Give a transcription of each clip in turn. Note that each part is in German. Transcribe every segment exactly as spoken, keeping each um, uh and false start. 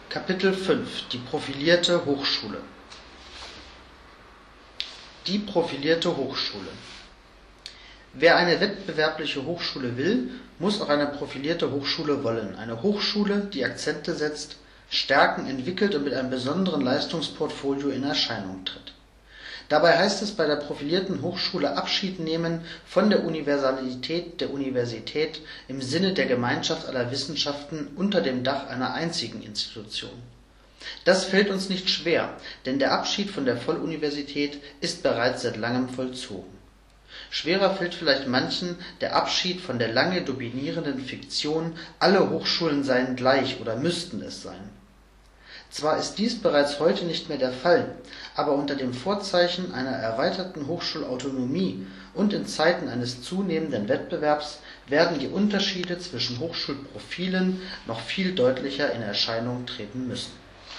Kapitel fünf: Die profilierte Hochschule. Die profilierte Hochschule. Wer eine wettbewerbliche Hochschule will, muss auch eine profilierte Hochschule wollen. Eine Hochschule, die Akzente setzt, Stärken entwickelt und mit einem besonderen Leistungsportfolio in Erscheinung tritt. Dabei heißt es bei der profilierten Hochschule Abschied nehmen von der Universalität der Universität im Sinne der Gemeinschaft aller Wissenschaften unter dem Dach einer einzigen Institution. Das fällt uns nicht schwer, denn der Abschied von der Volluniversität ist bereits seit langem vollzogen. Schwerer fällt vielleicht manchen der Abschied von der lange dominierenden Fiktion, alle Hochschulen seien gleich oder müssten es sein. Zwar ist dies bereits heute nicht mehr der Fall, aber unter dem Vorzeichen einer erweiterten Hochschulautonomie und in Zeiten eines zunehmenden Wettbewerbs werden die Unterschiede zwischen Hochschulprofilen noch viel deutlicher in Erscheinung treten müssen.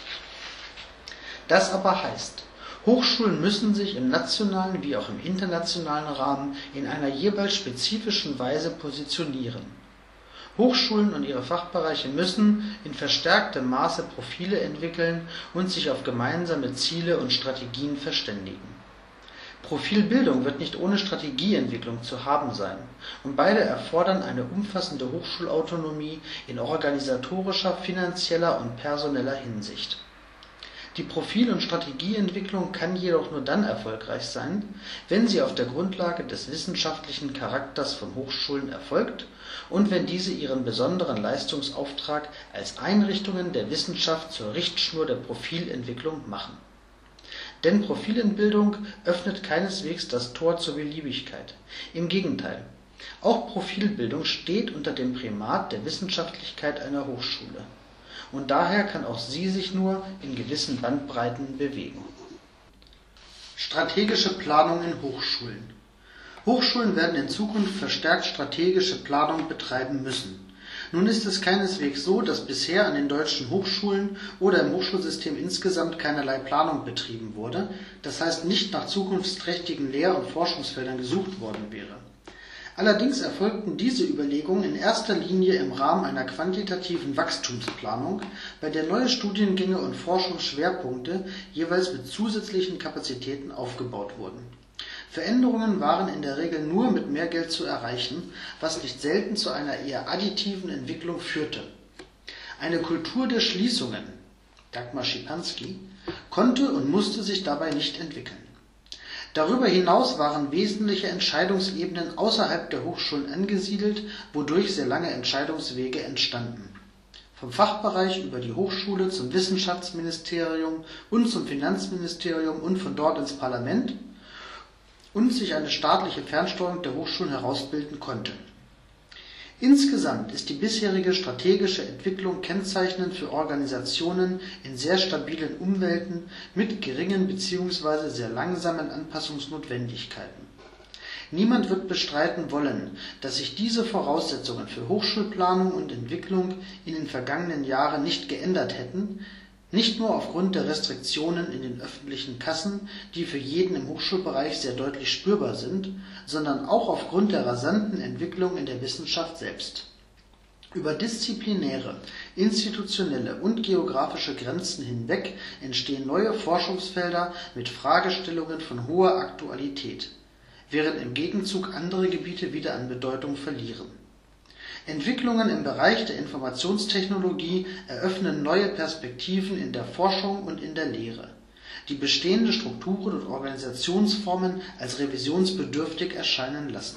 Das aber heißt, Hochschulen müssen sich im nationalen wie auch im internationalen Rahmen in einer jeweils spezifischen Weise positionieren. Hochschulen und ihre Fachbereiche müssen in verstärktem Maße Profile entwickeln und sich auf gemeinsame Ziele und Strategien verständigen. Profilbildung wird nicht ohne Strategieentwicklung zu haben sein, und beide erfordern eine umfassende Hochschulautonomie in organisatorischer, finanzieller und personeller Hinsicht. Die Profil- und Strategieentwicklung kann jedoch nur dann erfolgreich sein, wenn sie auf der Grundlage des wissenschaftlichen Charakters von Hochschulen erfolgt und wenn diese ihren besonderen Leistungsauftrag als Einrichtungen der Wissenschaft zur Richtschnur der Profilentwicklung machen. Denn Profilbildung öffnet keineswegs das Tor zur Beliebigkeit. Im Gegenteil, auch Profilbildung steht unter dem Primat der Wissenschaftlichkeit einer Hochschule. Und daher kann auch sie sich nur in gewissen Bandbreiten bewegen. Strategische Planung in Hochschulen. Hochschulen werden in Zukunft verstärkt strategische Planung betreiben müssen. Nun ist es keineswegs so, dass bisher an den deutschen Hochschulen oder im Hochschulsystem insgesamt keinerlei Planung betrieben wurde, das heißt nicht nach zukunftsträchtigen Lehr- und Forschungsfeldern gesucht worden wäre. Allerdings erfolgten diese Überlegungen in erster Linie im Rahmen einer quantitativen Wachstumsplanung, bei der neue Studiengänge und Forschungsschwerpunkte jeweils mit zusätzlichen Kapazitäten aufgebaut wurden. Veränderungen waren in der Regel nur mit mehr Geld zu erreichen, was nicht selten zu einer eher additiven Entwicklung führte. Eine Kultur der Schließungen, Dagmar Schipanski, konnte und musste sich dabei nicht entwickeln. Darüber hinaus waren wesentliche Entscheidungsebenen außerhalb der Hochschulen angesiedelt, wodurch sehr lange Entscheidungswege entstanden. Vom Fachbereich über die Hochschule zum Wissenschaftsministerium und zum Finanzministerium und von dort ins Parlament und sich eine staatliche Fernsteuerung der Hochschulen herausbilden konnte. Insgesamt ist die bisherige strategische Entwicklung kennzeichnend für Organisationen in sehr stabilen Umwelten mit geringen bzw. sehr langsamen Anpassungsnotwendigkeiten. Niemand wird bestreiten wollen, dass sich diese Voraussetzungen für Hochschulplanung und Entwicklung in den vergangenen Jahren nicht geändert hätten, nicht nur aufgrund der Restriktionen in den öffentlichen Kassen, die für jeden im Hochschulbereich sehr deutlich spürbar sind, sondern auch aufgrund der rasanten Entwicklung in der Wissenschaft selbst. Über disziplinäre, institutionelle und geografische Grenzen hinweg entstehen neue Forschungsfelder mit Fragestellungen von hoher Aktualität, während im Gegenzug andere Gebiete wieder an Bedeutung verlieren. Entwicklungen im Bereich der Informationstechnologie eröffnen neue Perspektiven in der Forschung und in der Lehre, die bestehende Strukturen und Organisationsformen als revisionsbedürftig erscheinen lassen.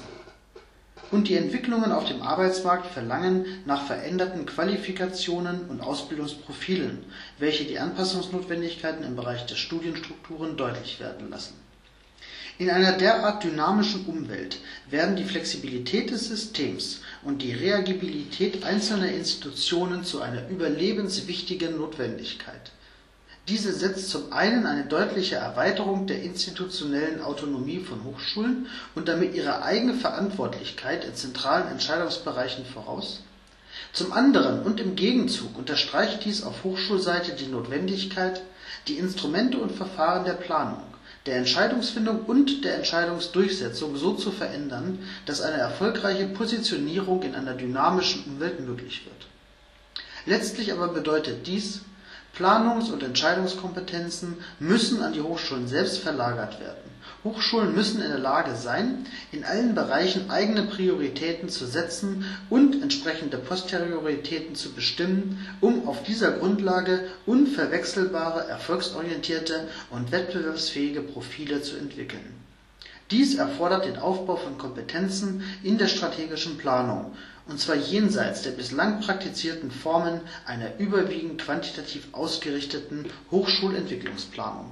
Und die Entwicklungen auf dem Arbeitsmarkt verlangen nach veränderten Qualifikationen und Ausbildungsprofilen, welche die Anpassungsnotwendigkeiten im Bereich der Studienstrukturen deutlich werden lassen. In einer derart dynamischen Umwelt werden die Flexibilität des Systems und die Reagibilität einzelner Institutionen zu einer überlebenswichtigen Notwendigkeit. Diese setzt zum einen eine deutliche Erweiterung der institutionellen Autonomie von Hochschulen und damit ihre eigene Verantwortlichkeit in zentralen Entscheidungsbereichen voraus. Zum anderen und im Gegenzug unterstreicht dies auf Hochschulseite die Notwendigkeit, die Instrumente und Verfahren der Planung, der Entscheidungsfindung und der Entscheidungsdurchsetzung so zu verändern, dass eine erfolgreiche Positionierung in einer dynamischen Umwelt möglich wird. Letztlich aber bedeutet dies, Planungs- und Entscheidungskompetenzen müssen an die Hochschulen selbst verlagert werden. Hochschulen müssen in der Lage sein, in allen Bereichen eigene Prioritäten zu setzen und entsprechende Posterioritäten zu bestimmen, um auf dieser Grundlage unverwechselbare, erfolgsorientierte und wettbewerbsfähige Profile zu entwickeln. Dies erfordert den Aufbau von Kompetenzen in der strategischen Planung, und zwar jenseits der bislang praktizierten Formen einer überwiegend quantitativ ausgerichteten Hochschulentwicklungsplanung.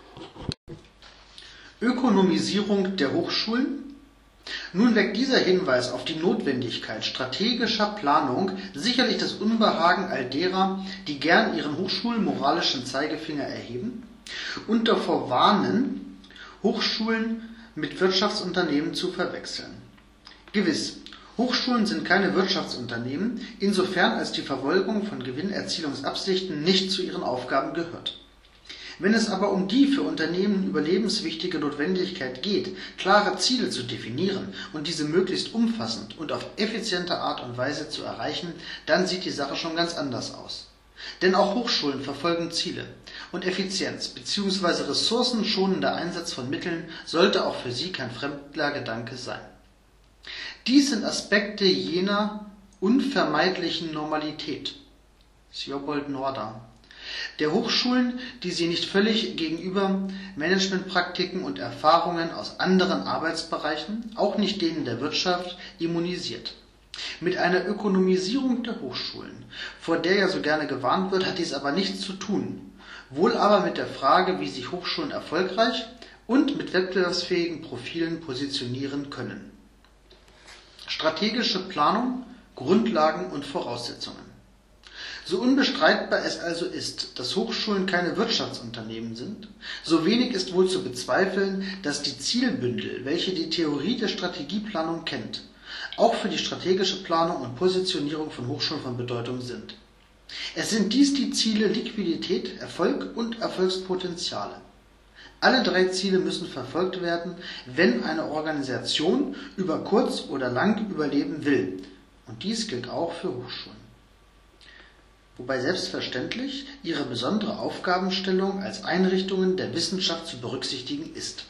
Ökonomisierung der Hochschulen? Nun weckt dieser Hinweis auf die Notwendigkeit strategischer Planung sicherlich das Unbehagen all derer, die gern ihren hochschulmoralischen Zeigefinger erheben und davor warnen, Hochschulen mit Wirtschaftsunternehmen zu verwechseln. Gewiss, Hochschulen sind keine Wirtschaftsunternehmen, insofern als die Verfolgung von Gewinnerzielungsabsichten nicht zu ihren Aufgaben gehört. Wenn es aber um die für Unternehmen überlebenswichtige Notwendigkeit geht, klare Ziele zu definieren und diese möglichst umfassend und auf effiziente Art und Weise zu erreichen, dann sieht die Sache schon ganz anders aus. Denn auch Hochschulen verfolgen Ziele, und Effizienz bzw. ressourcenschonender Einsatz von Mitteln sollte auch für sie kein fremder Gedanke sein. Dies sind Aspekte jener unvermeidlichen Normalität, Sjobold Norda, der Hochschulen, die sie nicht völlig gegenüber Managementpraktiken und Erfahrungen aus anderen Arbeitsbereichen, auch nicht denen der Wirtschaft, immunisiert. Mit einer Ökonomisierung der Hochschulen, vor der ja so gerne gewarnt wird, hat dies aber nichts zu tun, wohl aber mit der Frage, wie sich Hochschulen erfolgreich und mit wettbewerbsfähigen Profilen positionieren können. Strategische Planung, Grundlagen und Voraussetzungen. So unbestreitbar es also ist, dass Hochschulen keine Wirtschaftsunternehmen sind, so wenig ist wohl zu bezweifeln, dass die Zielbündel, welche die Theorie der Strategieplanung kennt, auch für die strategische Planung und Positionierung von Hochschulen von Bedeutung sind. Es sind dies die Ziele Liquidität, Erfolg und Erfolgspotenziale. Alle drei Ziele müssen verfolgt werden, wenn eine Organisation über kurz oder lang überleben will. Und dies gilt auch für Hochschulen. Wobei selbstverständlich ihre besondere Aufgabenstellung als Einrichtungen der Wissenschaft zu berücksichtigen ist.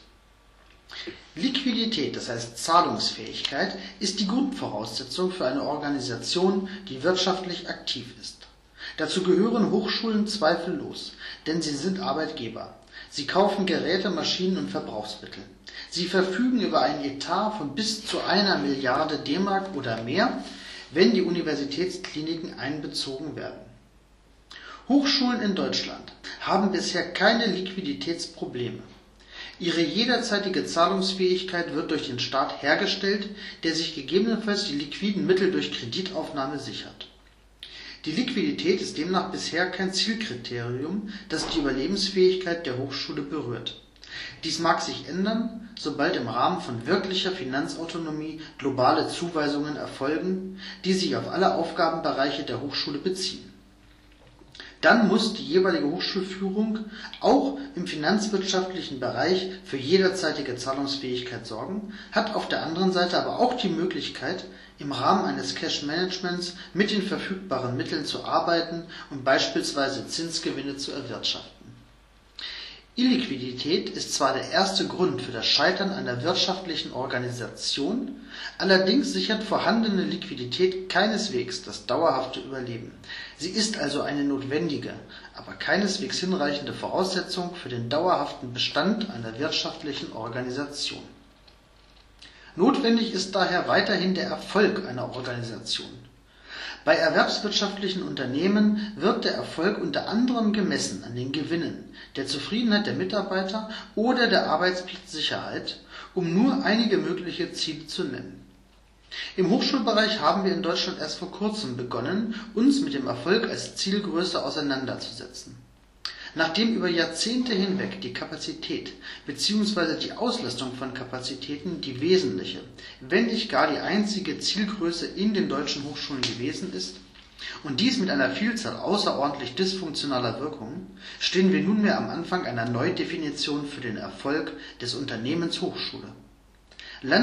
Liquidität, das heißt Zahlungsfähigkeit, ist die Grundvoraussetzung für eine Organisation, die wirtschaftlich aktiv ist. Dazu gehören Hochschulen zweifellos, denn sie sind Arbeitgeber. Sie kaufen Geräte, Maschinen und Verbrauchsmittel. Sie verfügen über einen Etat von bis zu einer Milliarde D-Mark oder mehr, wenn die Universitätskliniken einbezogen werden. Hochschulen in Deutschland haben bisher keine Liquiditätsprobleme. Ihre jederzeitige Zahlungsfähigkeit wird durch den Staat hergestellt, der sich gegebenenfalls die liquiden Mittel durch Kreditaufnahme sichert. Die Liquidität ist demnach bisher kein Zielkriterium, das die Überlebensfähigkeit der Hochschule berührt. Dies mag sich ändern, sobald im Rahmen von wirklicher Finanzautonomie globale Zuweisungen erfolgen, die sich auf alle Aufgabenbereiche der Hochschule beziehen. Dann muss die jeweilige Hochschulführung auch im finanzwirtschaftlichen Bereich für jederzeitige Zahlungsfähigkeit sorgen, hat auf der anderen Seite aber auch die Möglichkeit, im Rahmen eines Cash-Managements mit den verfügbaren Mitteln zu arbeiten und beispielsweise Zinsgewinne zu erwirtschaften. Illiquidität ist zwar der erste Grund für das Scheitern einer wirtschaftlichen Organisation, allerdings sichert vorhandene Liquidität keineswegs das dauerhafte Überleben. Sie ist also eine notwendige, aber keineswegs hinreichende Voraussetzung für den dauerhaften Bestand einer wirtschaftlichen Organisation. Notwendig ist daher weiterhin der Erfolg einer Organisation. Bei erwerbswirtschaftlichen Unternehmen wird der Erfolg unter anderem gemessen an den Gewinnen, der Zufriedenheit der Mitarbeiter oder der Arbeitsplatzsicherheit, um nur einige mögliche Ziele zu nennen. Im Hochschulbereich haben wir in Deutschland erst vor kurzem begonnen, uns mit dem Erfolg als Zielgröße auseinanderzusetzen. Nachdem über Jahrzehnte hinweg die Kapazität bzw. die Auslastung von Kapazitäten die wesentliche, wenn nicht gar die einzige Zielgröße in den deutschen Hochschulen gewesen ist, und dies mit einer Vielzahl außerordentlich dysfunktionaler Wirkungen, stehen wir nunmehr am Anfang einer Neudefinition für den Erfolg des Unternehmens Hochschule.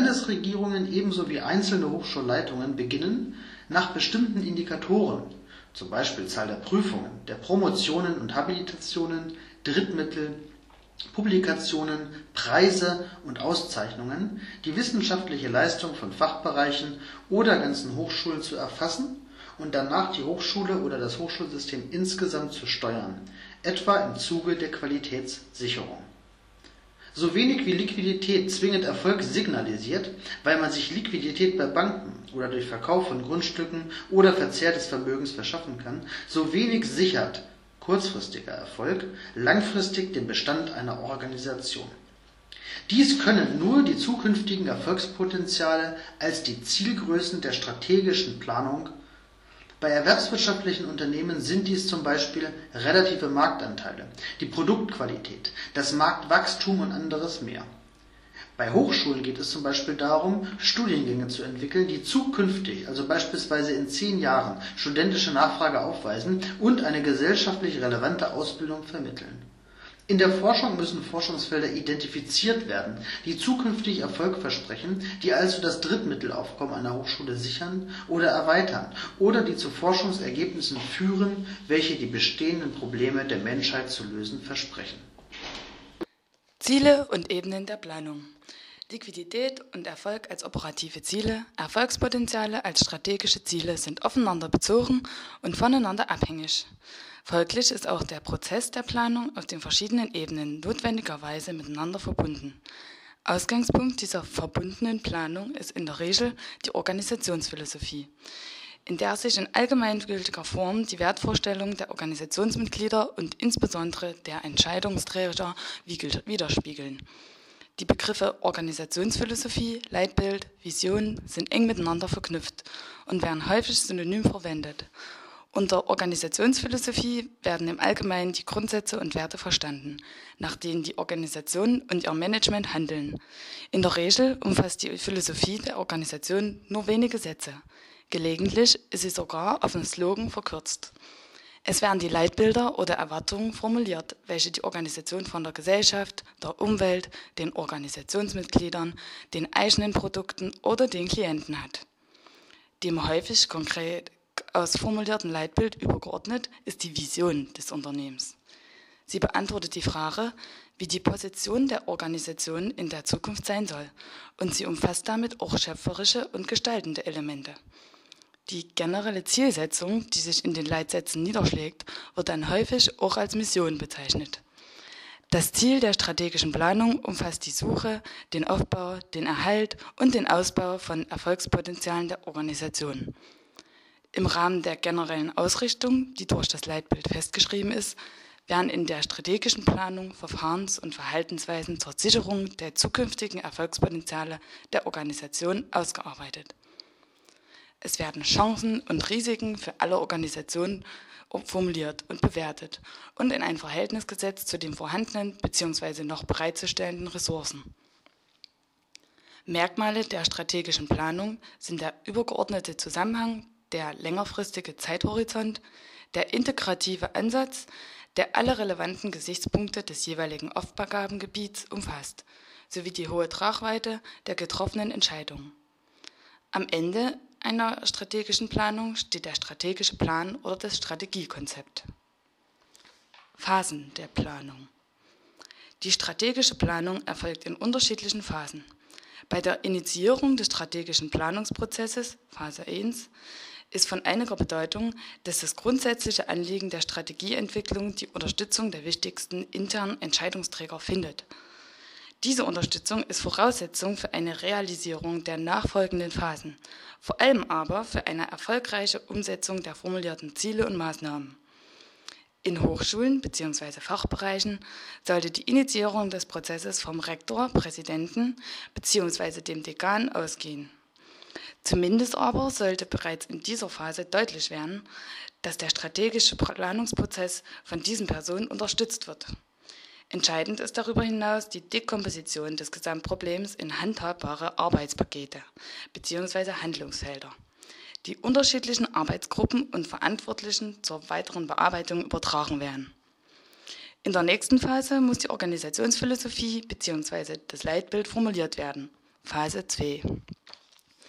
Landesregierungen ebenso wie einzelne Hochschulleitungen beginnen, nach bestimmten Indikatoren, zum Beispiel Zahl der Prüfungen, der Promotionen und Habilitationen, Drittmittel, Publikationen, Preise und Auszeichnungen, die wissenschaftliche Leistung von Fachbereichen oder ganzen Hochschulen zu erfassen und danach die Hochschule oder das Hochschulsystem insgesamt zu steuern, etwa im Zuge der Qualitätssicherung. So wenig wie Liquidität zwingend Erfolg signalisiert, weil man sich Liquidität bei Banken oder durch Verkauf von Grundstücken oder Verzehr des Vermögens verschaffen kann, so wenig sichert kurzfristiger Erfolg langfristig den Bestand einer Organisation. Dies können nur die zukünftigen Erfolgspotenziale als die Zielgrößen der strategischen Planung. Bei erwerbswirtschaftlichen Unternehmen sind dies zum Beispiel relative Marktanteile, die Produktqualität, das Marktwachstum und anderes mehr. Bei Hochschulen geht es zum Beispiel darum, Studiengänge zu entwickeln, die zukünftig, also beispielsweise in zehn Jahren, studentische Nachfrage aufweisen und eine gesellschaftlich relevante Ausbildung vermitteln. In der Forschung müssen Forschungsfelder identifiziert werden, die zukünftig Erfolg versprechen, die also das Drittmittelaufkommen einer Hochschule sichern oder erweitern oder die zu Forschungsergebnissen führen, welche die bestehenden Probleme der Menschheit zu lösen versprechen. Ziele und Ebenen der Planung. Liquidität und Erfolg als operative Ziele, Erfolgspotenziale als strategische Ziele sind aufeinander bezogen und voneinander abhängig. Folglich ist auch der Prozess der Planung auf den verschiedenen Ebenen notwendigerweise miteinander verbunden. Ausgangspunkt dieser verbundenen Planung ist in der Regel die Organisationsphilosophie, in der sich in allgemeingültiger Form die Wertvorstellungen der Organisationsmitglieder und insbesondere der Entscheidungsträger widerspiegeln. Die Begriffe Organisationsphilosophie, Leitbild, Vision sind eng miteinander verknüpft und werden häufig synonym verwendet. Unter Organisationsphilosophie werden im Allgemeinen die Grundsätze und Werte verstanden, nach denen die Organisation und ihr Management handeln. In der Regel umfasst die Philosophie der Organisation nur wenige Sätze. Gelegentlich ist sie sogar auf einen Slogan verkürzt. Es werden die Leitbilder oder Erwartungen formuliert, welche die Organisation von der Gesellschaft, der Umwelt, den Organisationsmitgliedern, den eigenen Produkten oder den Klienten hat. Dem häufig konkret ausformulierten Leitbild übergeordnet ist die Vision des Unternehmens. Sie beantwortet die Frage, wie die Position der Organisation in der Zukunft sein soll, und sie umfasst damit auch schöpferische und gestaltende Elemente. Die generelle Zielsetzung, die sich in den Leitsätzen niederschlägt, wird dann häufig auch als Mission bezeichnet. Das Ziel der strategischen Planung umfasst die Suche, den Aufbau, den Erhalt und den Ausbau von Erfolgspotenzialen der Organisation. Im Rahmen der generellen Ausrichtung, die durch das Leitbild festgeschrieben ist, werden in der strategischen Planung Verfahrens- und Verhaltensweisen zur Sicherung der zukünftigen Erfolgspotenziale der Organisation ausgearbeitet. Es werden Chancen und Risiken für alle Organisationen formuliert und bewertet und in ein Verhältnis gesetzt zu den vorhandenen bzw. noch bereitzustellenden Ressourcen. Merkmale der strategischen Planung sind der übergeordnete Zusammenhang, der längerfristige Zeithorizont, der integrative Ansatz, der alle relevanten Gesichtspunkte des jeweiligen Aufgabengebiets umfasst, sowie die hohe Tragweite der getroffenen Entscheidungen. Am Ende einer strategischen Planung steht der strategische Plan oder das Strategiekonzept. Phasen der Planung. Die strategische Planung erfolgt in unterschiedlichen Phasen. Bei der Initiierung des strategischen Planungsprozesses, Phase eins, ist von einiger Bedeutung, dass das grundsätzliche Anliegen der Strategieentwicklung die Unterstützung der wichtigsten internen Entscheidungsträger findet. Diese Unterstützung ist Voraussetzung für eine Realisierung der nachfolgenden Phasen, vor allem aber für eine erfolgreiche Umsetzung der formulierten Ziele und Maßnahmen. In Hochschulen bzw. Fachbereichen sollte die Initiierung des Prozesses vom Rektor, Präsidenten bzw. dem Dekan ausgehen. Zumindest aber sollte bereits in dieser Phase deutlich werden, dass der strategische Planungsprozess von diesen Personen unterstützt wird. Entscheidend ist darüber hinaus die Dekomposition des Gesamtproblems in handhabbare Arbeitspakete bzw. Handlungsfelder, die unterschiedlichen Arbeitsgruppen und Verantwortlichen zur weiteren Bearbeitung übertragen werden. In der nächsten Phase muss die Organisationsphilosophie bzw. das Leitbild formuliert werden, Phase zwei.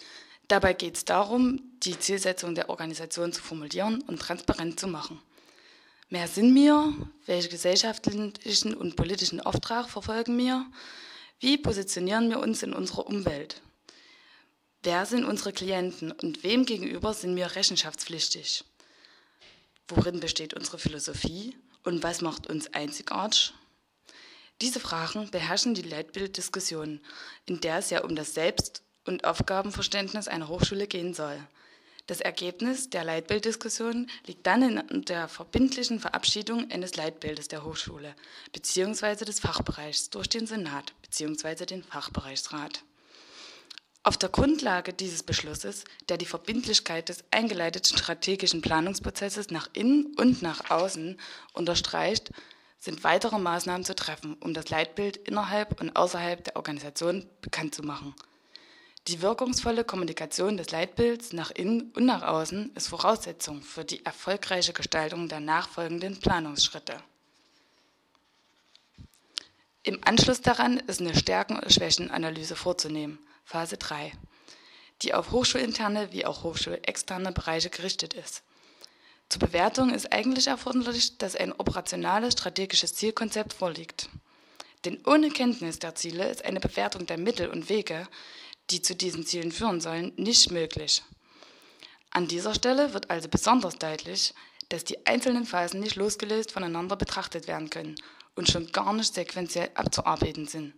Dabei geht es darum, die Zielsetzung der Organisation zu formulieren und transparent zu machen. Wer sind wir? Welchen gesellschaftlichen und politischen Auftrag verfolgen wir? Wie positionieren wir uns in unserer Umwelt? Wer sind unsere Klienten und wem gegenüber sind wir rechenschaftspflichtig? Worin besteht unsere Philosophie und was macht uns einzigartig? Diese Fragen beherrschen die Leitbilddiskussion, in der es ja um das Selbst- und Aufgabenverständnis einer Hochschule gehen soll. Das Ergebnis der Leitbilddiskussion liegt dann in der verbindlichen Verabschiedung eines Leitbildes der Hochschule bzw. des Fachbereichs durch den Senat bzw. den Fachbereichsrat. Auf der Grundlage dieses Beschlusses, der die Verbindlichkeit des eingeleiteten strategischen Planungsprozesses nach innen und nach außen unterstreicht, sind weitere Maßnahmen zu treffen, um das Leitbild innerhalb und außerhalb der Organisation bekannt zu machen. Die wirkungsvolle Kommunikation des Leitbilds nach innen und nach außen ist Voraussetzung für die erfolgreiche Gestaltung der nachfolgenden Planungsschritte. Im Anschluss daran ist eine Stärken- und Schwächenanalyse vorzunehmen, Phase drei, die auf hochschulinterne wie auch hochschulexterne Bereiche gerichtet ist. Zur Bewertung ist eigentlich erforderlich, dass ein operationales strategisches Zielkonzept vorliegt. Denn ohne Kenntnis der Ziele ist eine Bewertung der Mittel und Wege, die zu diesen Zielen führen sollen, nicht möglich. An dieser Stelle wird also besonders deutlich, dass die einzelnen Phasen nicht losgelöst voneinander betrachtet werden können und schon gar nicht sequenziell abzuarbeiten sind.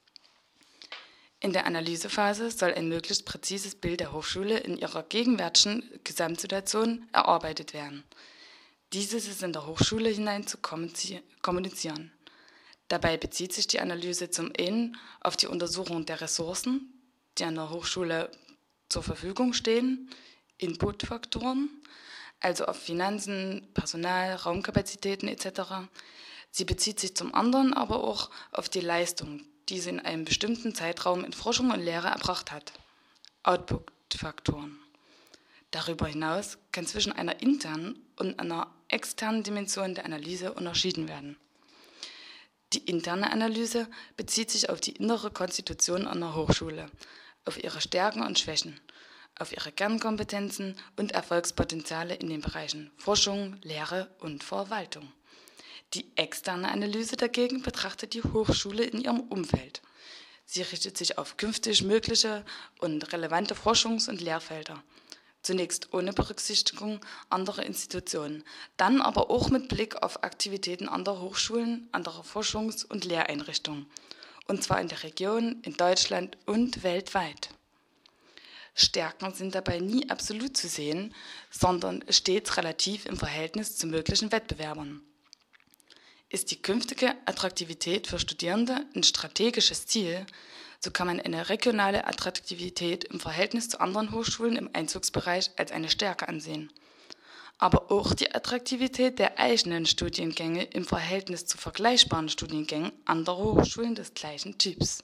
In der Analysephase soll ein möglichst präzises Bild der Hochschule in ihrer gegenwärtigen Gesamtsituation erarbeitet werden. Dieses ist in der Hochschule hinein zu kommunizieren. Dabei bezieht sich die Analyse zum einen auf die Untersuchung der Ressourcen, die an der Hochschule zur Verfügung stehen, Inputfaktoren, also auf Finanzen, Personal, Raumkapazitäten et cetera. Sie bezieht sich zum anderen aber auch auf die Leistung, die sie in einem bestimmten Zeitraum in Forschung und Lehre erbracht hat, Output-Faktoren. Darüber hinaus kann zwischen einer internen und einer externen Dimension der Analyse unterschieden werden. Die interne Analyse bezieht sich auf die innere Konstitution einer Hochschule, auf ihre Stärken und Schwächen, auf ihre Kernkompetenzen und Erfolgspotenziale in den Bereichen Forschung, Lehre und Verwaltung. Die externe Analyse dagegen betrachtet die Hochschule in ihrem Umfeld. Sie richtet sich auf künftig mögliche und relevante Forschungs- und Lehrfelder. Zunächst ohne Berücksichtigung anderer Institutionen, dann aber auch mit Blick auf Aktivitäten anderer Hochschulen, anderer Forschungs- und Lehreinrichtungen. Und zwar in der Region, in Deutschland und weltweit. Stärken sind dabei nie absolut zu sehen, sondern stets relativ im Verhältnis zu möglichen Wettbewerbern. Ist die künftige Attraktivität für Studierende ein strategisches Ziel, so kann man eine regionale Attraktivität im Verhältnis zu anderen Hochschulen im Einzugsbereich als eine Stärke ansehen. Aber auch die Attraktivität der eigenen Studiengänge im Verhältnis zu vergleichbaren Studiengängen anderer Hochschulen des gleichen Typs.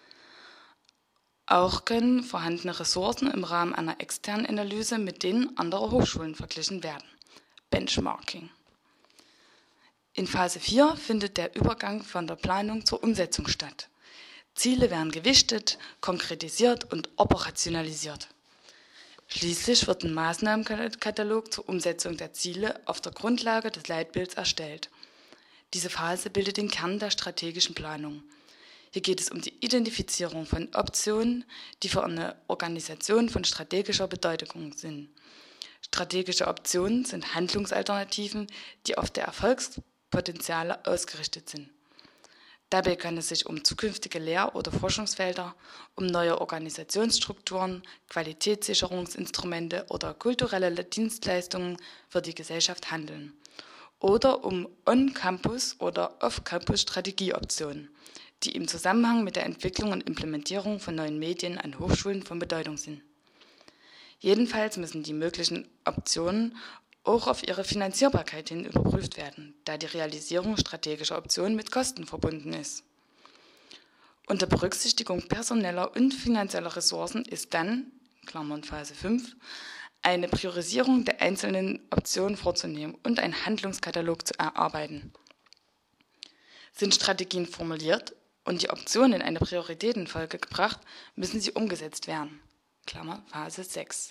Auch können vorhandene Ressourcen im Rahmen einer externen Analyse mit denen anderer Hochschulen verglichen werden. Benchmarking. In Phase vier findet der Übergang von der Planung zur Umsetzung statt. Ziele werden gewichtet, konkretisiert und operationalisiert. Schließlich wird ein Maßnahmenkatalog zur Umsetzung der Ziele auf der Grundlage des Leitbilds erstellt. Diese Phase bildet den Kern der strategischen Planung. Hier geht es um die Identifizierung von Optionen, die für eine Organisation von strategischer Bedeutung sind. Strategische Optionen sind Handlungsalternativen, die auf der Erfolgspotenziale ausgerichtet sind. Dabei kann es sich um zukünftige Lehr- oder Forschungsfelder, um neue Organisationsstrukturen, Qualitätssicherungsinstrumente oder kulturelle Dienstleistungen für die Gesellschaft handeln. Oder um On-Campus- oder Off-Campus-Strategieoptionen, die im Zusammenhang mit der Entwicklung und Implementierung von neuen Medien an Hochschulen von Bedeutung sind. Jedenfalls müssen die möglichen Optionen auch auf ihre Finanzierbarkeit hin überprüft werden, da die Realisierung strategischer Optionen mit Kosten verbunden ist. Unter Berücksichtigung personeller und finanzieller Ressourcen ist dann, Klammern Phase fünf, eine Priorisierung der einzelnen Optionen vorzunehmen und einen Handlungskatalog zu erarbeiten. Sind Strategien formuliert und die Optionen in eine Prioritätenfolge gebracht, müssen sie umgesetzt werden. Klammer Phase sechs.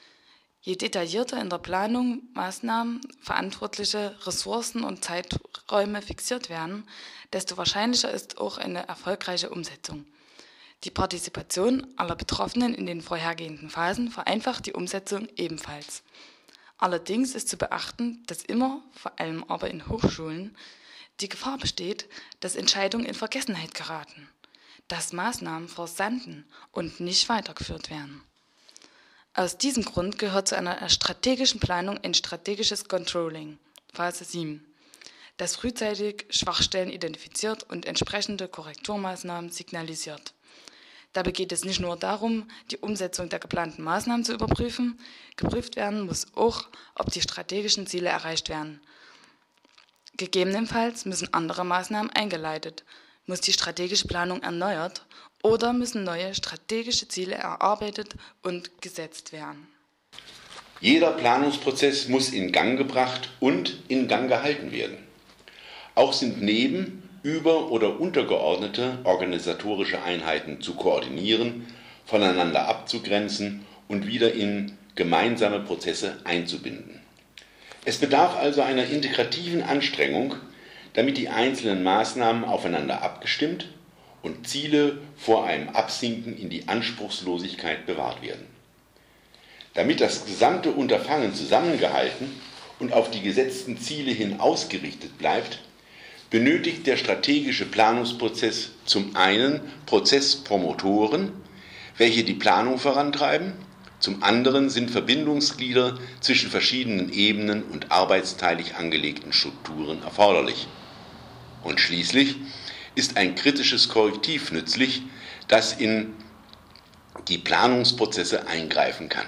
Je detaillierter in der Planung Maßnahmen, Verantwortliche, Ressourcen und Zeiträume fixiert werden, desto wahrscheinlicher ist auch eine erfolgreiche Umsetzung. Die Partizipation aller Betroffenen in den vorhergehenden Phasen vereinfacht die Umsetzung ebenfalls. Allerdings ist zu beachten, dass immer, vor allem aber in Hochschulen, die Gefahr besteht, dass Entscheidungen in Vergessenheit geraten, dass Maßnahmen versanden und nicht weitergeführt werden. Aus diesem Grund gehört zu einer strategischen Planung ein strategisches Controlling, Phase sieben, das frühzeitig Schwachstellen identifiziert und entsprechende Korrekturmaßnahmen signalisiert. Dabei geht es nicht nur darum, die Umsetzung der geplanten Maßnahmen zu überprüfen, geprüft werden muss auch, ob die strategischen Ziele erreicht werden. Gegebenenfalls müssen andere Maßnahmen eingeleitet, muss die strategische Planung erneuert oder müssen neue strategische Ziele erarbeitet und gesetzt werden. Jeder Planungsprozess muss in Gang gebracht und in Gang gehalten werden. Auch sind neben, über- oder untergeordnete organisatorische Einheiten zu koordinieren, voneinander abzugrenzen und wieder in gemeinsame Prozesse einzubinden. Es bedarf also einer integrativen Anstrengung, damit die einzelnen Maßnahmen aufeinander abgestimmt und Ziele vor einem Absinken in die Anspruchslosigkeit bewahrt werden. Damit das gesamte Unterfangen zusammengehalten und auf die gesetzten Ziele hin ausgerichtet bleibt, benötigt der strategische Planungsprozess zum einen Prozesspromotoren, welche die Planung vorantreiben, zum anderen sind Verbindungsglieder zwischen verschiedenen Ebenen und arbeitsteilig angelegten Strukturen erforderlich. Und schließlich ist ein kritisches Korrektiv nützlich, das in die Planungsprozesse eingreifen kann.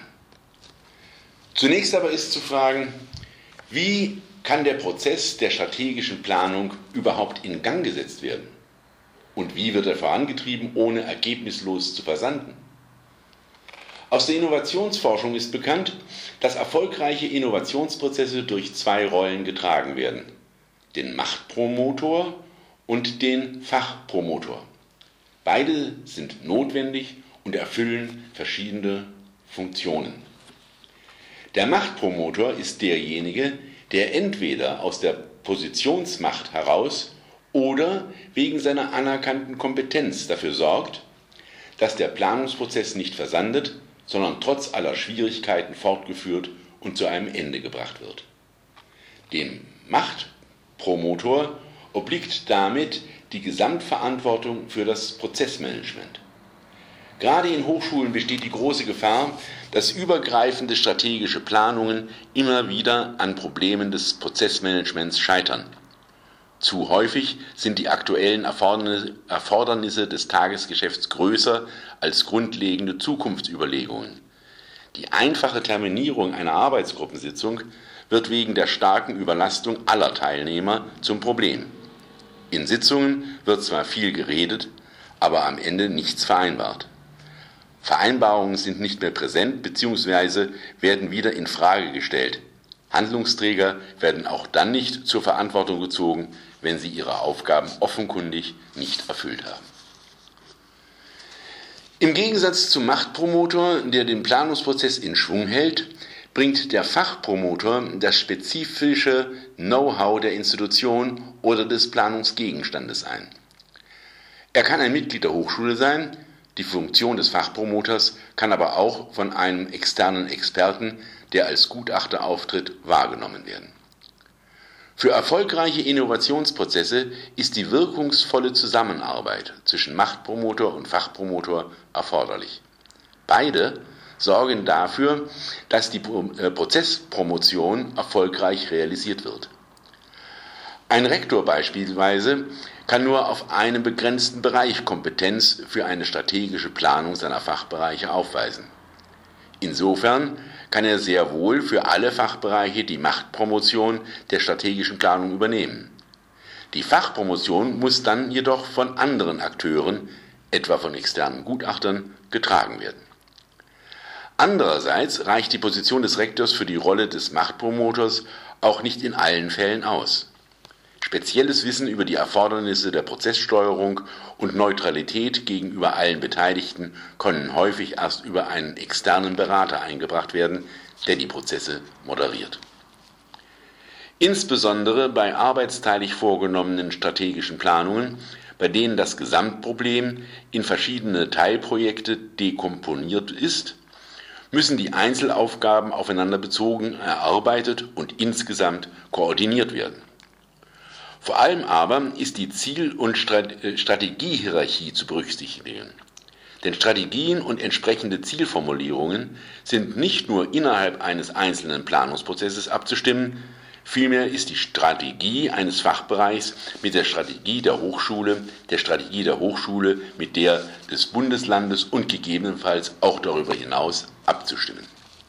Zunächst aber ist zu fragen, wie kann der Prozess der strategischen Planung überhaupt in Gang gesetzt werden? Und wie wird er vorangetrieben, ohne ergebnislos zu versanden? Aus der Innovationsforschung ist bekannt, dass erfolgreiche Innovationsprozesse durch zwei Rollen getragen werden: den Machtpromotor und den Fachpromotor. Beide sind notwendig und erfüllen verschiedene Funktionen. Der Machtpromotor ist derjenige, der entweder aus der Positionsmacht heraus oder wegen seiner anerkannten Kompetenz dafür sorgt, dass der Planungsprozess nicht versandet, sondern trotz aller Schwierigkeiten fortgeführt und zu einem Ende gebracht wird. Dem Machtpromotor obliegt damit die Gesamtverantwortung für das Prozessmanagement. Gerade in Hochschulen besteht die große Gefahr, dass übergreifende strategische Planungen immer wieder an Problemen des Prozessmanagements scheitern. Zu häufig sind die aktuellen Erfordernisse des Tagesgeschäfts größer als grundlegende Zukunftsüberlegungen. Die einfache Terminierung einer Arbeitsgruppensitzung wird wegen der starken Überlastung aller Teilnehmer zum Problem. In Sitzungen wird zwar viel geredet, aber am Ende nichts vereinbart. Vereinbarungen sind nicht mehr präsent bzw. werden wieder in Frage gestellt. Handlungsträger werden auch dann nicht zur Verantwortung gezogen, wenn sie ihre Aufgaben offenkundig nicht erfüllt haben. Im Gegensatz zum Machtpromotor, der den Planungsprozess in Schwung hält, bringt der Fachpromotor das spezifische Know-how der Institution oder des Planungsgegenstandes ein. Er kann ein Mitglied der Hochschule sein, die Funktion des Fachpromoters kann aber auch von einem externen Experten, der als Gutachter auftritt, wahrgenommen werden. Für erfolgreiche Innovationsprozesse ist die wirkungsvolle Zusammenarbeit zwischen Machtpromotor und Fachpromotor erforderlich. Beide sorgen dafür, dass die Prozesspromotion erfolgreich realisiert wird. Ein Rektor beispielsweise kann nur auf einem begrenzten Bereich Kompetenz für eine strategische Planung seiner Fachbereiche aufweisen. Insofern kann er sehr wohl für alle Fachbereiche die Machtpromotion der strategischen Planung übernehmen. Die Fachpromotion muss dann jedoch von anderen Akteuren, etwa von externen Gutachtern, getragen werden. Andererseits reicht die Position des Rektors für die Rolle des Machtpromoters auch nicht in allen Fällen aus. spezielles Wissen über die Erfordernisse der Prozesssteuerung und Neutralität gegenüber allen Beteiligten können häufig erst über einen externen Berater eingebracht werden, der die Prozesse moderiert. Insbesondere bei arbeitsteilig vorgenommenen strategischen Planungen, bei denen das Gesamtproblem in verschiedene Teilprojekte dekomponiert ist, müssen die Einzelaufgaben aufeinander bezogen erarbeitet und insgesamt koordiniert werden. Vor allem aber ist die Ziel- und Strategiehierarchie zu berücksichtigen. Denn Strategien und entsprechende Zielformulierungen sind nicht nur innerhalb eines einzelnen Planungsprozesses abzustimmen, vielmehr ist die Strategie eines Fachbereichs mit der Strategie der Hochschule, der Strategie der Hochschule mit der des Bundeslandes und gegebenenfalls auch darüber hinaus abzustimmen.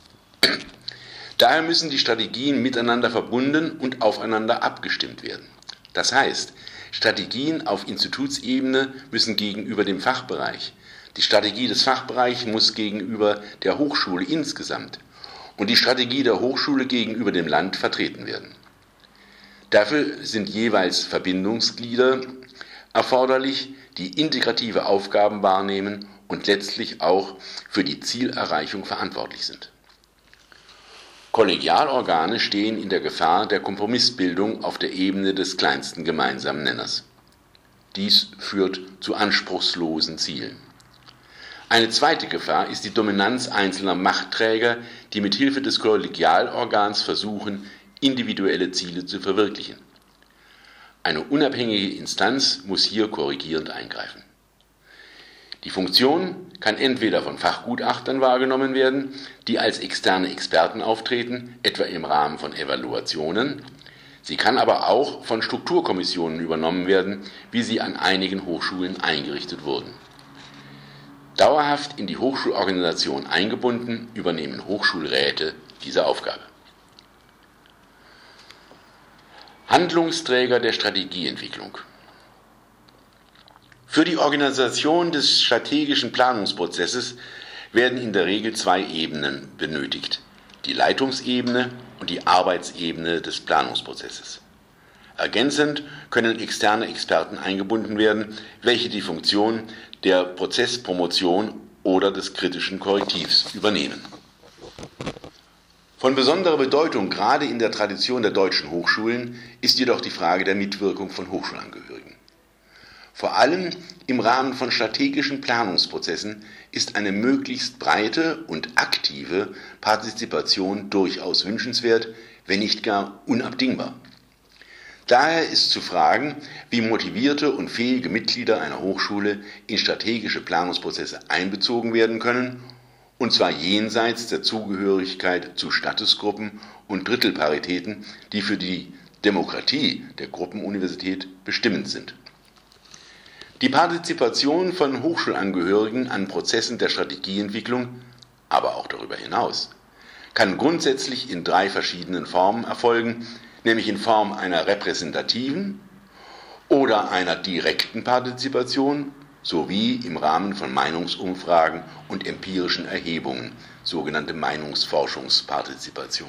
Daher müssen die Strategien miteinander verbunden und aufeinander abgestimmt werden. Das heißt, Strategien auf Institutsebene müssen gegenüber dem Fachbereich, die Strategie des Fachbereichs muss gegenüber der Hochschule insgesamt und die Strategie der Hochschule gegenüber dem Land vertreten werden. Dafür sind jeweils Verbindungsglieder erforderlich, die integrative Aufgaben wahrnehmen und letztlich auch für die Zielerreichung verantwortlich sind. Kollegialorgane stehen in der Gefahr der Kompromissbildung auf der Ebene des kleinsten gemeinsamen Nenners. Dies führt zu anspruchslosen Zielen. Eine zweite Gefahr ist die Dominanz einzelner Machtträger, die mit Hilfe des Kollegialorgans versuchen, individuelle Ziele zu verwirklichen. Eine unabhängige Instanz muss hier korrigierend eingreifen. Die Funktion kann entweder von Fachgutachtern wahrgenommen werden, die als externe Experten auftreten, etwa im Rahmen von Evaluationen. Sie kann aber auch von Strukturkommissionen übernommen werden, wie sie an einigen Hochschulen eingerichtet wurden. Dauerhaft in die Hochschulorganisation eingebunden, übernehmen Hochschulräte diese Aufgabe. Handlungsträger der Strategieentwicklung. Für die Organisation des strategischen Planungsprozesses werden in der Regel zwei Ebenen benötigt: die Leitungsebene und die Arbeitsebene des Planungsprozesses. Ergänzend können externe Experten eingebunden werden, welche die Funktion der Prozesspromotion oder des kritischen Korrektivs übernehmen. Von besonderer Bedeutung, gerade in der Tradition der deutschen Hochschulen, ist jedoch die Frage der Mitwirkung von Hochschulangehörigen. Vor allem im Rahmen von strategischen Planungsprozessen ist eine möglichst breite und aktive Partizipation durchaus wünschenswert, wenn nicht gar unabdingbar. Daher ist zu fragen, wie motivierte und fähige Mitglieder einer Hochschule in strategische Planungsprozesse einbezogen werden können, und zwar jenseits der Zugehörigkeit zu Statusgruppen und Drittelparitäten, die für die Demokratie der Gruppenuniversität bestimmend sind. Die Partizipation von Hochschulangehörigen an Prozessen der Strategieentwicklung, aber auch darüber hinaus, kann grundsätzlich in drei verschiedenen Formen erfolgen, nämlich in Form einer repräsentativen oder einer direkten Partizipation sowie im Rahmen von Meinungsumfragen und empirischen Erhebungen, sogenannte Meinungsforschungspartizipation.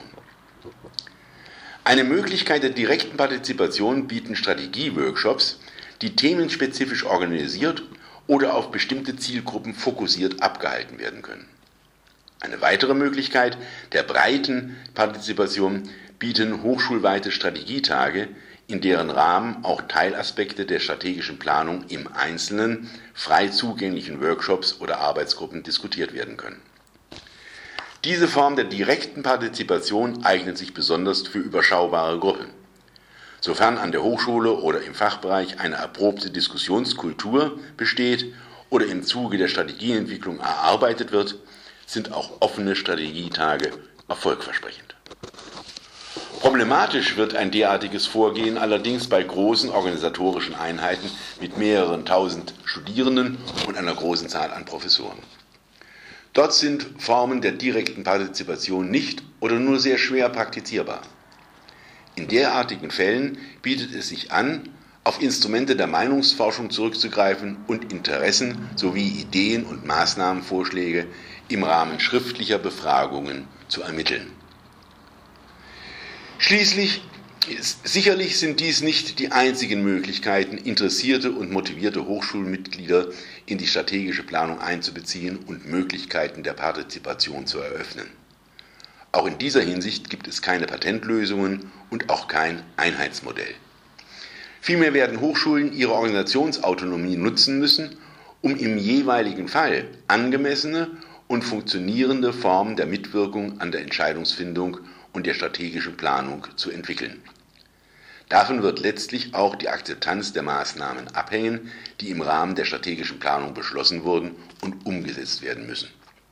Eine Möglichkeit der direkten Partizipation bieten Strategieworkshops, die themenspezifisch organisiert oder auf bestimmte Zielgruppen fokussiert abgehalten werden können. Eine weitere Möglichkeit der breiten Partizipation bieten hochschulweite Strategietage, in deren Rahmen auch Teilaspekte der strategischen Planung im Einzelnen frei zugänglichen Workshops oder Arbeitsgruppen diskutiert werden können. Diese Form der direkten Partizipation eignet sich besonders für überschaubare Gruppen. Sofern an der Hochschule oder im Fachbereich eine erprobte Diskussionskultur besteht oder im Zuge der Strategieentwicklung erarbeitet wird, sind auch offene Strategietage erfolgversprechend. Problematisch wird ein derartiges Vorgehen allerdings bei großen organisatorischen Einheiten mit mehreren tausend Studierenden und einer großen Zahl an Professoren. Dort sind Formen der direkten Partizipation nicht oder nur sehr schwer praktizierbar. In derartigen Fällen bietet es sich an, auf Instrumente der Meinungsforschung zurückzugreifen und Interessen sowie Ideen und Maßnahmenvorschläge im Rahmen schriftlicher Befragungen zu ermitteln. Schließlich Sicherlich sind dies nicht die einzigen Möglichkeiten, interessierte und motivierte Hochschulmitglieder in die strategische Planung einzubeziehen und Möglichkeiten der Partizipation zu eröffnen. Auch in dieser Hinsicht gibt es keine Patentlösungen und auch kein Einheitsmodell. Vielmehr werden Hochschulen ihre Organisationsautonomie nutzen müssen, um im jeweiligen Fall angemessene und funktionierende Formen der Mitwirkung an der Entscheidungsfindung und der strategischen Planung zu entwickeln. Davon wird letztlich auch die Akzeptanz der Maßnahmen abhängen, die im Rahmen der strategischen Planung beschlossen wurden und umgesetzt werden müssen.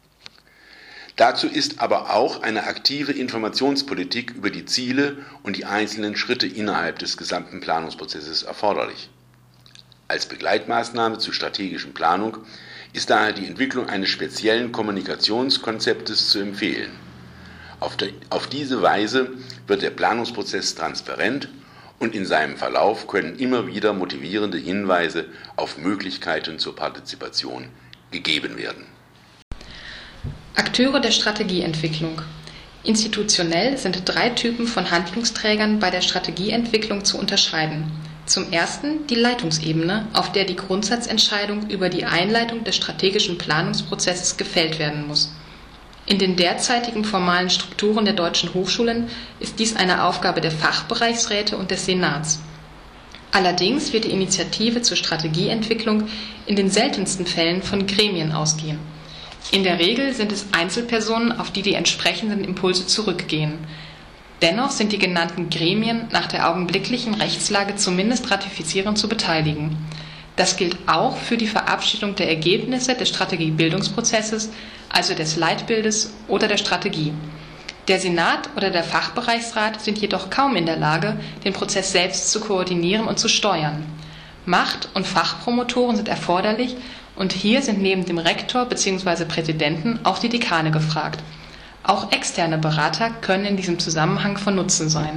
Dazu ist aber auch eine aktive Informationspolitik über die Ziele und die einzelnen Schritte innerhalb des gesamten Planungsprozesses erforderlich. Als Begleitmaßnahme zur strategischen Planung ist daher die Entwicklung eines speziellen Kommunikationskonzeptes zu empfehlen. Auf, de, auf diese Weise wird der Planungsprozess transparent und in seinem Verlauf können immer wieder motivierende Hinweise auf Möglichkeiten zur Partizipation gegeben werden. Akteure der Strategieentwicklung. Institutionell sind drei Typen von Handlungsträgern bei der Strategieentwicklung zu unterscheiden. Zum ersten die Leitungsebene, auf der die Grundsatzentscheidung über die Einleitung des strategischen Planungsprozesses gefällt werden muss. In den derzeitigen formalen Strukturen der deutschen Hochschulen ist dies eine Aufgabe der Fachbereichsräte und des Senats. Allerdings wird die Initiative zur Strategieentwicklung in den seltensten Fällen von Gremien ausgehen. In der Regel sind es Einzelpersonen, auf die die entsprechenden Impulse zurückgehen. Dennoch sind die genannten Gremien nach der augenblicklichen Rechtslage zumindest ratifizierend zu beteiligen. Das gilt auch für die Verabschiedung der Ergebnisse des Strategiebildungsprozesses, also des Leitbildes oder der Strategie. Der Senat oder der Fachbereichsrat sind jedoch kaum in der Lage, den Prozess selbst zu koordinieren und zu steuern. Macht- und Fachpromotoren sind erforderlich und hier sind neben dem Rektor bzw. Präsidenten auch die Dekane gefragt. Auch externe Berater können in diesem Zusammenhang von Nutzen sein.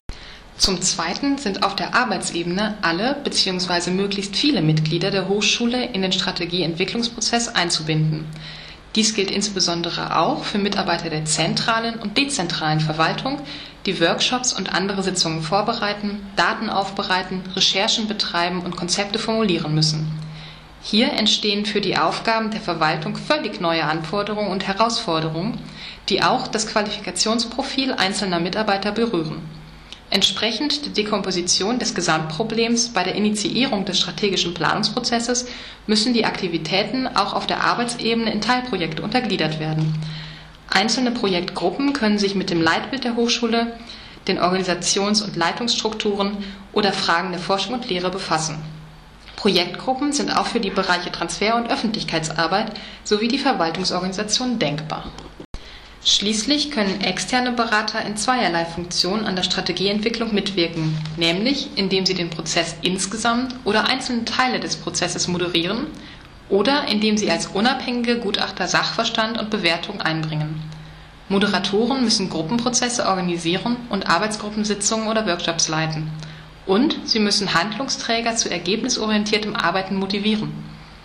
Zum Zweiten sind auf der Arbeitsebene alle bzw. möglichst viele Mitglieder der Hochschule in den Strategieentwicklungsprozess einzubinden. Dies gilt insbesondere auch für Mitarbeiter der zentralen und dezentralen Verwaltung, die Workshops und andere Sitzungen vorbereiten, Daten aufbereiten, Recherchen betreiben und Konzepte formulieren müssen. Hier entstehen für die Aufgaben der Verwaltung völlig neue Anforderungen und Herausforderungen, die auch das Qualifikationsprofil einzelner Mitarbeiter berühren. Entsprechend der Dekomposition des Gesamtproblems bei der Initiierung des strategischen Planungsprozesses müssen die Aktivitäten auch auf der Arbeitsebene in Teilprojekte untergliedert werden. Einzelne Projektgruppen können sich mit dem Leitbild der Hochschule, den Organisations- und Leitungsstrukturen oder Fragen der Forschung und Lehre befassen. Projektgruppen sind auch für die Bereiche Transfer- und Öffentlichkeitsarbeit sowie die Verwaltungsorganisation denkbar. Schließlich können externe Berater in zweierlei Funktionen an der Strategieentwicklung mitwirken, nämlich indem sie den Prozess insgesamt oder einzelne Teile des Prozesses moderieren oder indem sie als unabhängige Gutachter Sachverstand und Bewertung einbringen. Moderatoren müssen Gruppenprozesse organisieren und Arbeitsgruppensitzungen oder Workshops leiten. Und sie müssen Handlungsträger zu ergebnisorientiertem Arbeiten motivieren.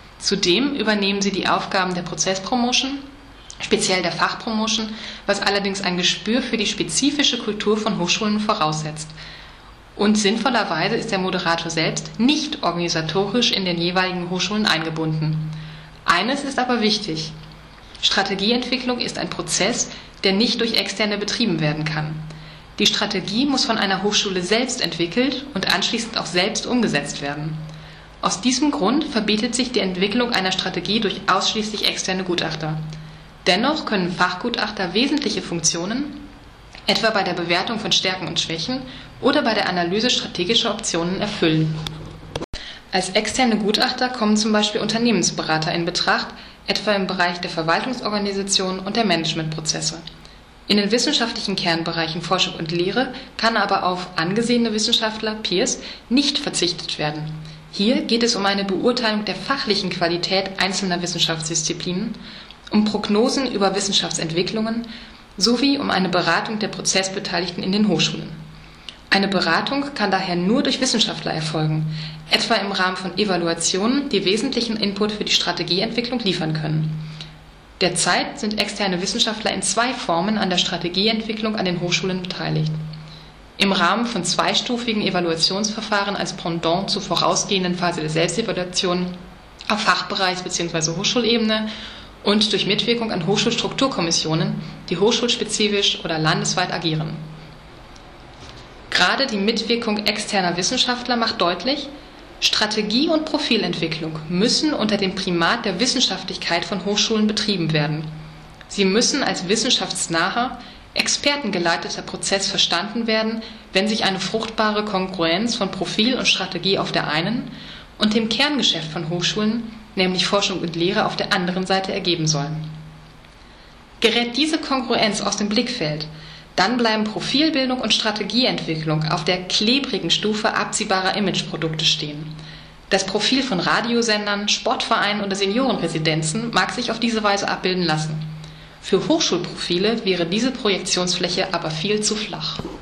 Zudem übernehmen sie die Aufgaben der Prozesspromotion, speziell der Fachpromotion, was allerdings ein Gespür für die spezifische Kultur von Hochschulen voraussetzt. Und sinnvollerweise ist der Moderator selbst nicht organisatorisch in den jeweiligen Hochschulen eingebunden. Eines ist aber wichtig: Strategieentwicklung ist ein Prozess, der nicht durch Externe betrieben werden kann. Die Strategie muss von einer Hochschule selbst entwickelt und anschließend auch selbst umgesetzt werden. Aus diesem Grund verbietet sich die Entwicklung einer Strategie durch ausschließlich externe Gutachter. Dennoch können Fachgutachter wesentliche Funktionen, etwa bei der Bewertung von Stärken und Schwächen oder bei der Analyse strategischer Optionen, erfüllen. Als externe Gutachter kommen zum Beispiel Unternehmensberater in Betracht, etwa im Bereich der Verwaltungsorganisation und der Managementprozesse. In den wissenschaftlichen Kernbereichen Forschung und Lehre kann aber auf angesehene Wissenschaftler, Peers, nicht verzichtet werden. Hier geht es um eine Beurteilung der fachlichen Qualität einzelner Wissenschaftsdisziplinen, um Prognosen über Wissenschaftsentwicklungen sowie um eine Beratung der Prozessbeteiligten in den Hochschulen. Eine Beratung kann daher nur durch Wissenschaftler erfolgen, etwa im Rahmen von Evaluationen, die wesentlichen Input für die Strategieentwicklung liefern können. Derzeit sind externe Wissenschaftler in zwei Formen an der Strategieentwicklung an den Hochschulen beteiligt. im Rahmen von zweistufigen Evaluationsverfahren als Pendant zur vorausgehenden Phase der Selbstevaluation auf Fachbereichs- bzw. Hochschulebene und durch Mitwirkung an Hochschulstrukturkommissionen, die hochschulspezifisch oder landesweit agieren. Gerade die Mitwirkung externer Wissenschaftler macht deutlich, Strategie und Profilentwicklung müssen unter dem Primat der Wissenschaftlichkeit von Hochschulen betrieben werden. Sie müssen als wissenschaftsnaher, expertengeleiteter Prozess verstanden werden, wenn sich eine fruchtbare Kongruenz von Profil und Strategie auf der einen und dem Kerngeschäft von Hochschulen, nämlich Forschung und Lehre, auf der anderen Seite ergeben soll. Gerät diese Kongruenz aus dem Blickfeld, dann bleiben Profilbildung und Strategieentwicklung auf der klebrigen Stufe absehbarer Imageprodukte stehen. Das Profil von Radiosendern, Sportvereinen oder Seniorenresidenzen mag sich auf diese Weise abbilden lassen. Für Hochschulprofile wäre diese Projektionsfläche aber viel zu flach.